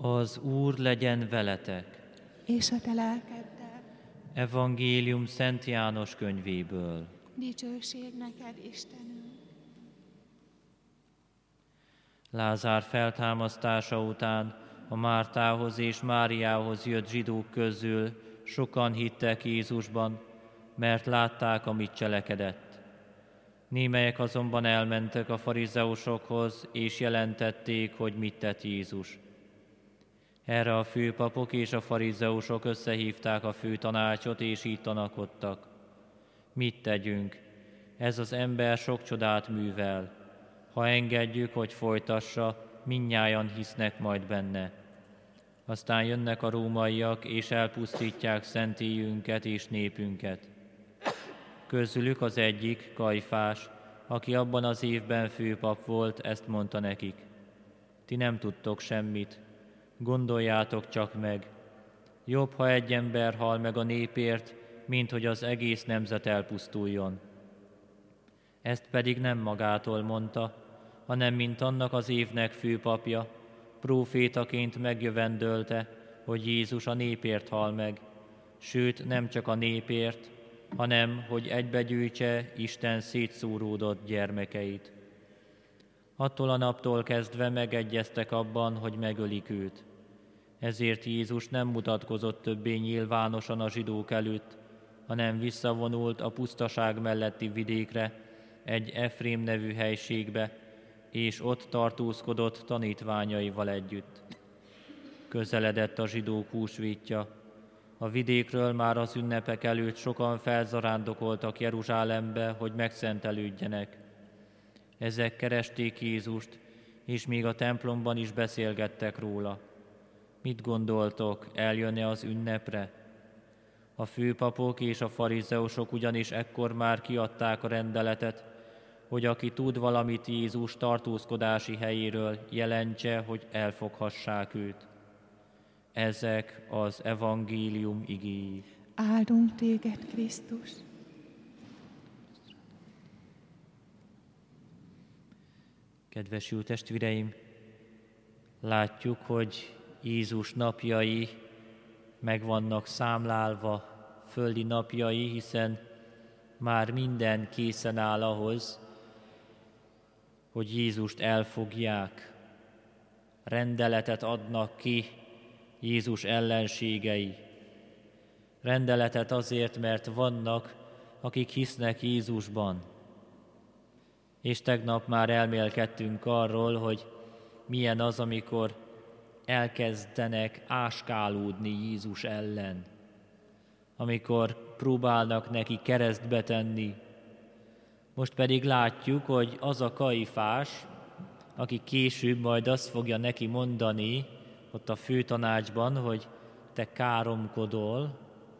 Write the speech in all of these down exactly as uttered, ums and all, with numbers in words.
Az Úr legyen veletek. És a te lelkeddel. Evangélium Szent János könyvéből. Dicsőség neked, Istenünk. Lázár feltámasztása után a Mártához és Máriához jött zsidók közül sokan hittek Jézusban, mert látták, amit cselekedett. Némelyek azonban elmentek a farizeusokhoz, és jelentették, hogy mit tett Jézus. Erre a főpapok és a farizeusok összehívták a főtanácsot, és így tanakodtak. Mit tegyünk? Ez az ember sok csodát művel. Ha engedjük, hogy folytassa, mindnyájan hisznek majd benne. Aztán jönnek a rómaiak, és elpusztítják szentélyünket és népünket. Közülük az egyik, Kajfás, aki abban az évben főpap volt, ezt mondta nekik. Ti nem tudtok semmit, gondoljátok csak meg. Jobb, ha egy ember hal meg a népért, mint hogy az egész nemzet elpusztuljon. Ezt pedig nem magától mondta, hanem mint annak az évnek főpapja, prófétaként megjövendölte, hogy Jézus a népért hal meg, sőt nem csak a népért, hanem hogy egybegyűjtse Isten szétszóródott gyermekeit. Attól a naptól kezdve megegyeztek abban, hogy megölik őt. Ezért Jézus nem mutatkozott többé nyilvánosan a zsidók előtt, hanem visszavonult a pusztaság melletti vidékre, egy Efrém nevű helységbe, és ott tartózkodott tanítványaival együtt. Közeledett a zsidók húsvétja. A vidékről már az ünnepek előtt sokan felzarándokoltak Jeruzsálembe, hogy megszentelődjenek. Ezek keresték Jézust, és még a templomban is beszélgettek róla. Mit gondoltok, eljönne az ünnepre? A főpapok és a farizeusok ugyanis ekkor már kiadták a rendeletet, hogy aki tud valamit Jézus tartózkodási helyéről, jelentse, hogy elfoghassák őt. Ezek az evangélium igéi. Áldunk téged, Krisztus! Kedves jó testvéreim, látjuk, hogy Jézus napjai meg vannak számlálva, földi napjai, hiszen már minden készen áll ahhoz, hogy Jézust elfogják. Rendeletet adnak ki Jézus ellenségei. Rendeletet azért, mert vannak, akik hisznek Jézusban. És tegnap már elmélkedtünk arról, hogy milyen az, amikor elkezdenek áskálódni Jézus ellen, amikor próbálnak neki keresztbe tenni. Most pedig látjuk, hogy az a Kajfás, aki később majd azt fogja neki mondani ott a főtanácsban, hogy te káromkodol,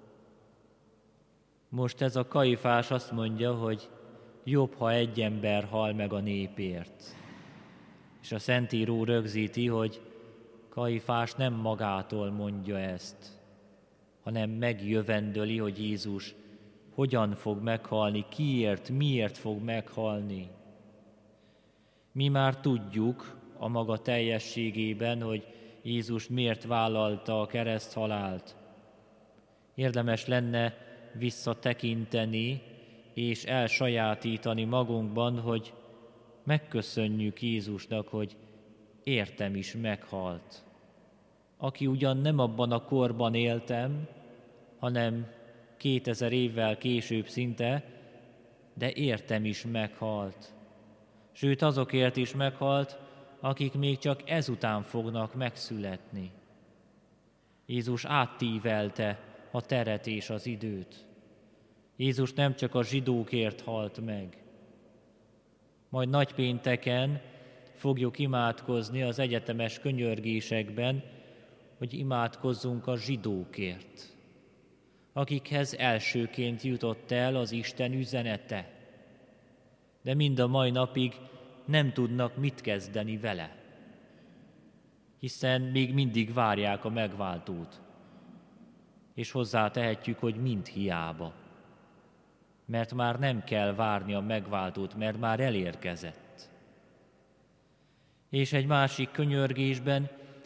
most ez a Kajfás azt mondja, hogy jobb, ha egy ember hal meg a népért. És a Szentíró rögzíti, hogy Kajfás nem magától mondja ezt, hanem megjövendöli, hogy Jézus hogyan fog meghalni, kiért, miért fog meghalni. Mi már tudjuk a maga teljességében, hogy Jézus miért vállalta a kereszthalált. Érdemes lenne visszatekinteni és elsajátítani magunkban, hogy megköszönjük Jézusnak, hogy értem is meghalt. Aki ugyan nem abban a korban éltem, hanem kétezer évvel később szinte, de értem is meghalt. Sőt, azokért is meghalt, akik még csak ezután fognak megszületni. Jézus áttívelte a teret és az időt. Jézus nem csak a zsidókért halt meg. Majd nagypénteken fogjuk imádkozni az egyetemes könyörgésekben, hogy imádkozzunk a zsidókért, akikhez elsőként jutott el az Isten üzenete, de mind a mai napig nem tudnak mit kezdeni vele, hiszen még mindig várják a megváltót, és hozzátehetjük, hogy mind hiába, mert már nem kell várni a megváltót, mert már elérkezett. És egy másik könyörgésben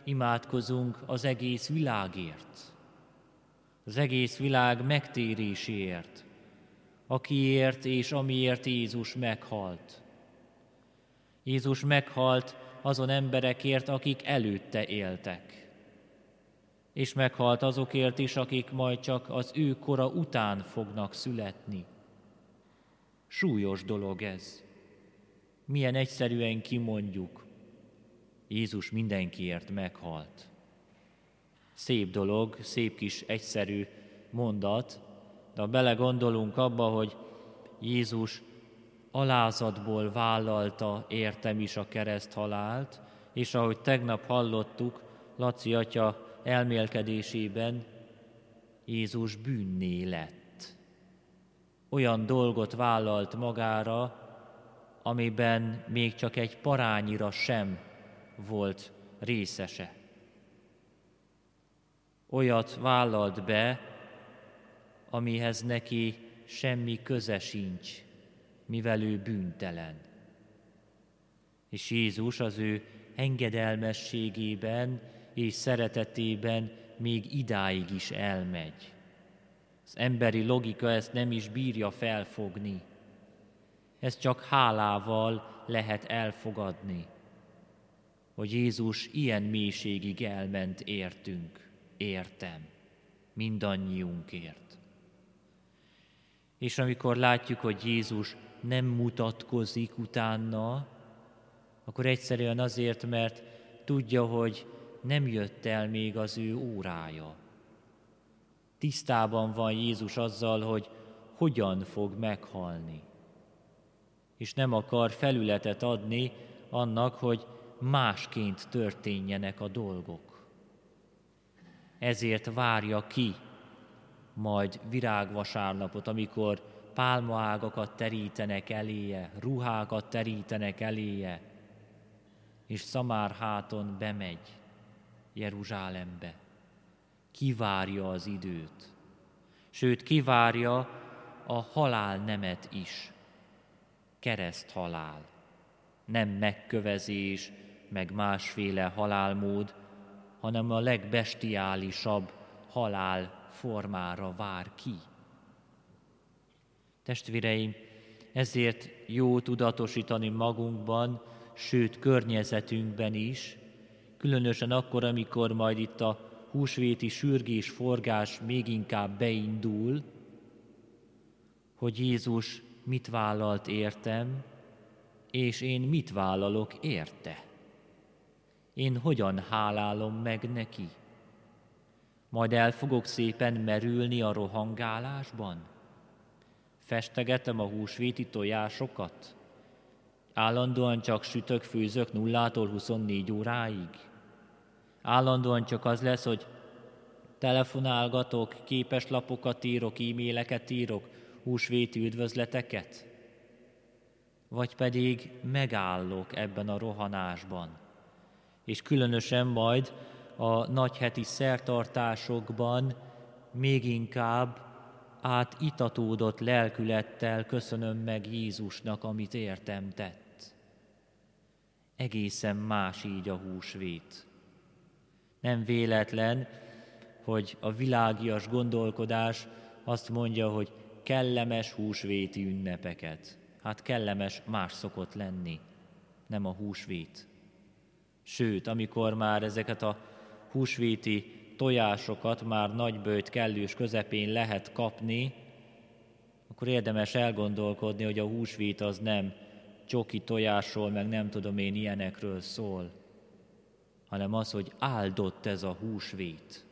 imádkozunk az egész világért, az egész világ megtéréséért, akiért és amiért Jézus meghalt. Jézus meghalt azon emberekért, akik előtte éltek, és meghalt azokért is, akik majd csak az ő kora után fognak születni. Súlyos dolog ez. Milyen egyszerűen kimondjuk, Jézus mindenkiért meghalt. Szép dolog, szép kis egyszerű mondat, de ha belegondolunk abba, hogy Jézus alázatból vállalta értem is a kereszthalált, és ahogy tegnap hallottuk Laci atya elmélkedésében, Jézus bűnné lett. Olyan dolgot vállalt magára, amiben még csak egy parányira sem volt részese. Olyat vállalt be, amihez neki semmi köze sincs, mivel ő bűntelen. És Jézus az ő engedelmességében és szeretetében még idáig is elmegy. Az emberi logika ezt nem is bírja felfogni. Ezt csak hálával lehet elfogadni, hogy Jézus ilyen mélységig elment értünk, értem, mindannyiunkért. És amikor látjuk, hogy Jézus nem mutatkozik utána, akkor egyszerűen azért, mert tudja, hogy nem jött el még az ő órája. Tisztában van Jézus azzal, hogy hogyan fog meghalni. És nem akar felületet adni annak, hogy másként történjenek a dolgok. Ezért várja ki majd virágvasárnapot, amikor pálmaágakat terítenek eléje, ruhákat terítenek eléje, és szamárháton bemegy Jeruzsálembe. Kivárja az időt, sőt kivárja a halálnemet is. Kereszthalál, nem megkövezés, meg másféle halálmód, hanem a legbestiálisabb halál formára vár ki. Testvéreim, ezért jó tudatosítani magunkban, sőt környezetünkben is, különösen akkor, amikor majd itt a húsvéti sürgés-forgás még inkább beindul, hogy Jézus mit vállalt értem, és én mit vállalok érte. Én hogyan hálálom meg neki? Majd el fogok szépen merülni a rohangálásban? Festegetem a húsvéti tojásokat? Állandóan csak sütök, főzök nullától huszonnégy óráig? Állandóan csak az lesz, hogy telefonálgatok, képeslapokat írok, e-maileket írok, húsvéti üdvözleteket? Vagy pedig megállok ebben a rohanásban, és különösen majd a nagyheti szertartásokban még inkább átitatódott lelkülettel köszönöm meg Jézusnak, amit értem tett. Egészen más így a húsvét. Nem véletlen, hogy a világias gondolkodás azt mondja, hogy kellemes húsvéti ünnepeket. Hát kellemes más szokott lenni, nem a húsvét. Sőt, amikor már ezeket a húsvéti tojásokat már nagyböjt kellős közepén lehet kapni, akkor érdemes elgondolkodni, hogy a húsvét az nem csoki tojásról, meg nem tudom én ilyenekről szól, hanem az, hogy áldott ez a húsvét,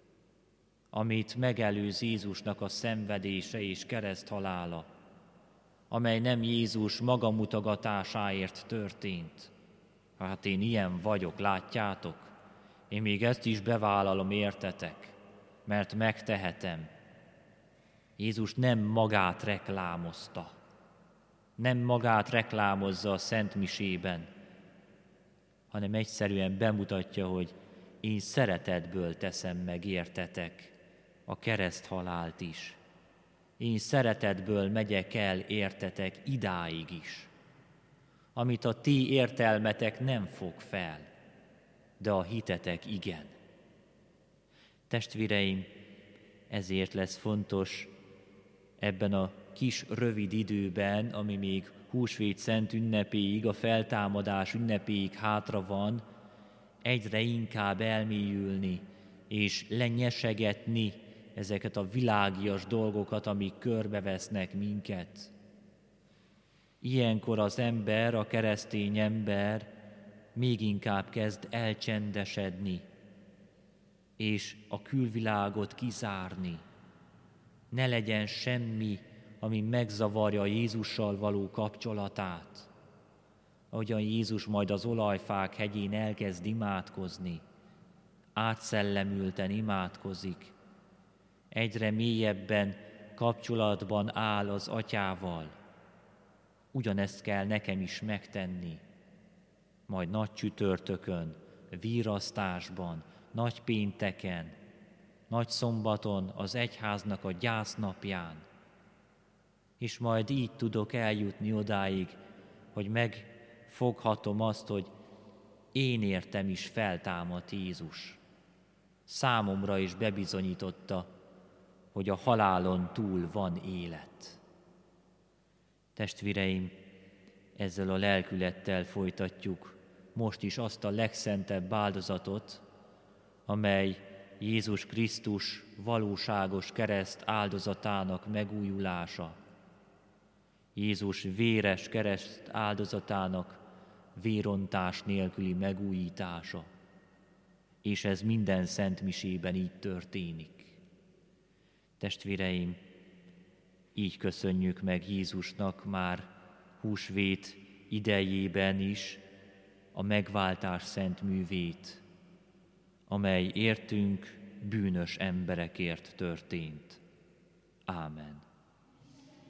amit megelőz Jézusnak a szenvedése és kereszthalála, amely nem Jézus magamutogatásáért történt. Hát én ilyen vagyok, látjátok? Én még ezt is bevállalom, értetek, mert megtehetem. Jézus nem magát reklámozta, nem magát reklámozza a Szent Misében, hanem egyszerűen bemutatja, hogy én szeretetből teszem meg, értetek, a kereszthalált is. Én szeretetből megyek el, értetek, idáig is, amit a ti értelmetek nem fog fel. de a hitetek igen. Testvéreim, ezért lesz fontos ebben a kis rövid időben, ami még húsvét szent ünnepéig, a feltámadás ünnepéig hátra van, egyre inkább elmélyülni és lenyesegetni ezeket a világias dolgokat, amik körbevesznek minket. Ilyenkor az ember, a keresztény ember még inkább kezd elcsendesedni, és a külvilágot kizárni. Ne legyen semmi, ami megzavarja Jézussal való kapcsolatát. Ahogyan Jézus majd az olajfák hegyén elkezd imádkozni, átszellemülten imádkozik, egyre mélyebben kapcsolatban áll az Atyával. Ugyanezt kell nekem is megtenni. Majd nagy csütörtökön, vírasztásban, nagy pénteken, nagy szombaton, az egyháznak a gyásznapján. És majd így tudok eljutni odáig, hogy megfoghatom azt, hogy én értem is feltámadt Jézus. Számomra is bebizonyította, hogy a halálon túl van élet. Testvéreim, ezzel a lelkülettel folytatjuk most is azt a legszentebb áldozatot, amely Jézus Krisztus valóságos kereszt áldozatának megújulása. Jézus véres kereszt áldozatának vérontás nélküli megújítása. És ez minden szentmisében így történik. Testvéreim, így köszönjük meg Jézusnak már húsvét idejében is a megváltás szent művét, amely értünk bűnös emberekért történt. Ámen.